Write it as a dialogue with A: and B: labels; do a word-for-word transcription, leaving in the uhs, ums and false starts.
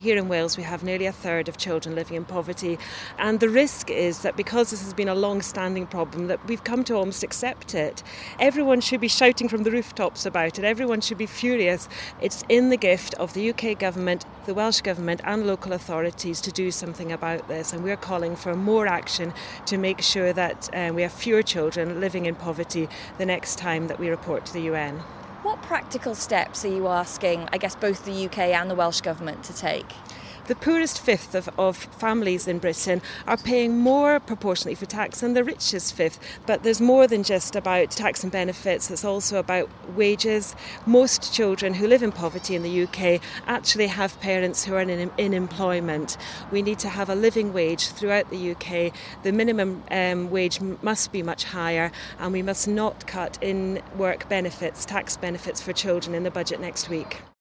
A: Here in Wales we have nearly a third of children living in poverty, and the risk is that because this has been a long-standing problem that we've come to almost accept it. Everyone should be shouting from the rooftops about it, everyone should be furious. It's in the gift of the U K government, the Welsh government and local authorities to do something about this, and we're calling for more action to make sure that uh, we have fewer children living in poverty the next time that we report to the U N.
B: What practical steps are you asking, I guess, both the U K and the Welsh Government to take?
A: The poorest fifth of, of families in Britain are paying more proportionately for tax than the richest fifth. But there's more than just about tax and benefits, it's also about wages. Most children who live in poverty in the U K actually have parents who are in, in employment. We need to have a living wage throughout the U K. The minimum um, wage must be much higher, and we must not cut in work benefits, tax benefits for children in the budget next week.